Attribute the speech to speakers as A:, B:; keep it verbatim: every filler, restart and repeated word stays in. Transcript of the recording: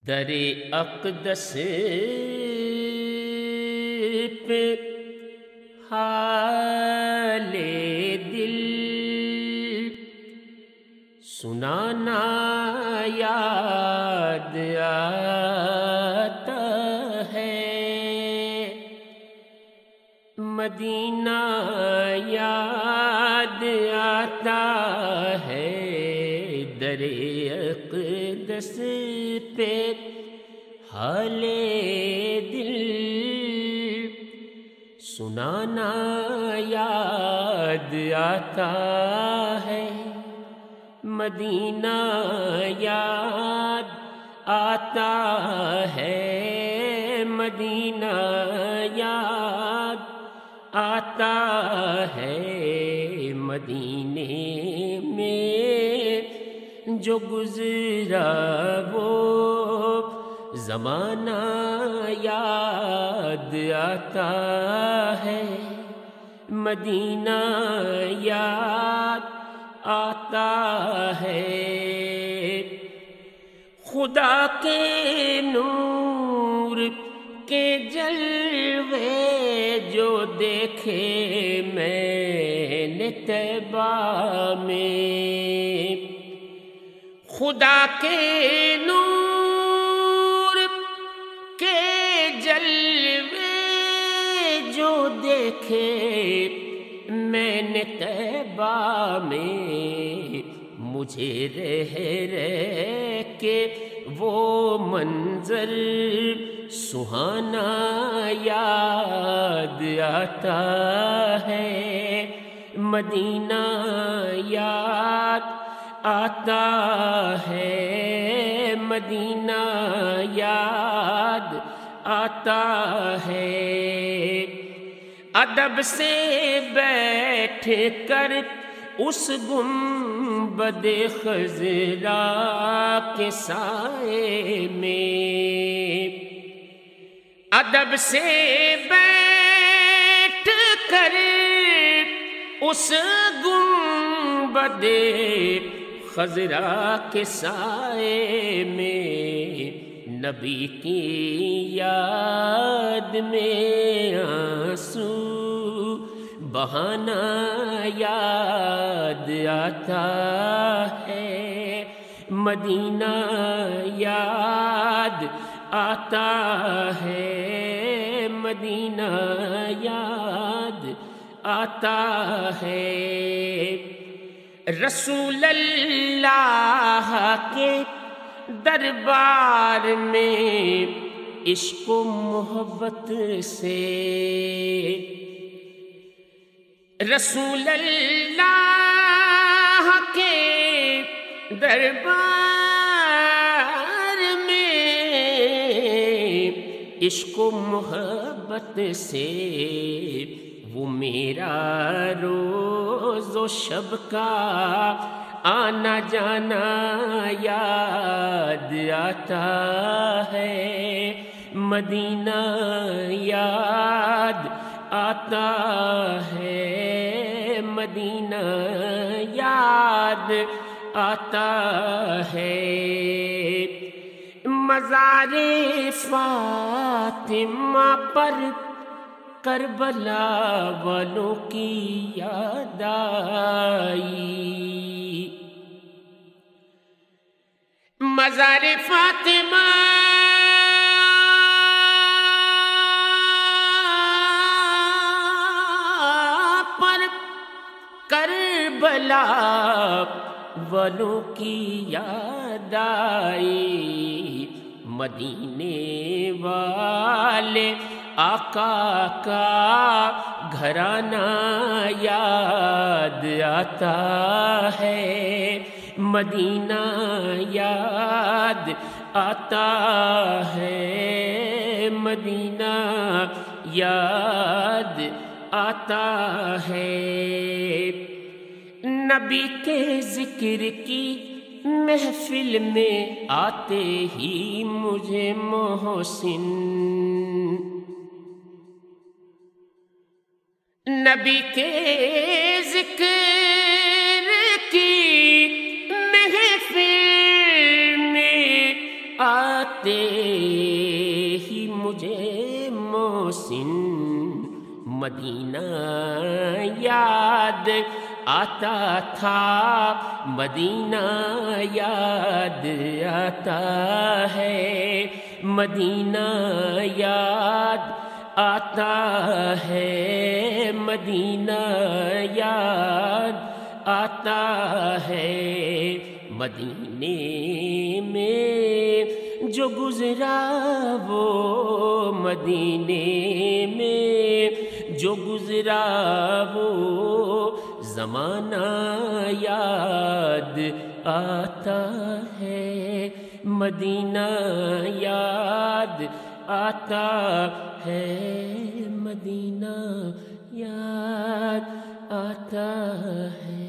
A: در اقدس پہ حال دل سنانا یاد آتا ہے، مدینہ یاد آتا ہے، در اقدس پہ حال دل سنانا یاد آتا ہے، مدینہ یاد آتا ہے، مدینہ یاد آتا ہے، مدینے میں جو گزرا وہ زمانہ یاد آتا ہے، مدینہ یاد آتا ہے، خدا کے نور کے جلوے جو دیکھے میں نے طیبہ میں، خدا کے نور کے جلوے جو دیکھے میں نے طیبہ میں، مجھے رہ رہ کے وہ منظر سہانا یاد آتا ہے، مدینہ یاد آتا ہے، مدینہ یاد آتا ہے، ادب سے بیٹھ کر اس گنبد خضرا کے سائے میں، ادب سے بیٹھ کر اس گنبد خضرا کے سائے میں، نبی کی یاد میں آنسو بہانا یاد آتا ہے، مدینہ یاد آتا ہے، مدینہ یاد آتا ہے، رسول اللہ کے دربار میں عشق و محبت سے، رسول اللہ کے دربار میں عشق و محبت سے، وہ میرا روز و شب کا آنا جانا یاد آتا ہے، مدینہ یاد آتا ہے، مدینہ یاد آتا ہے، مزار فاطمہ پر کربلا والوں کی یاد آئی، مزار فاطمہ پر کربلا والوں کی یاد آئی، مدینے والے آقا کا گھرانہ یاد آتا ہے، مدینہ یاد آتا ہے، مدینہ یاد آتا ہے، نبی کے ذکر کی محفل میں آتے ہی مجھے محسن، نبی کے ذکر کی محفل میں آتے آتے ہی مجھے محسن مدینہ یاد آتا تھا، مدینہ یاد آتا ہے، مدینہ یاد آتا ہے، مدینہ یاد آتا ہے۔ مدینے میں جو گزرا وہ، مدینے میں جو گزرا وہ زمانہ یاد آتا ہے، مدینہ یاد آتا ہے، مدینہ یاد آتا ہے۔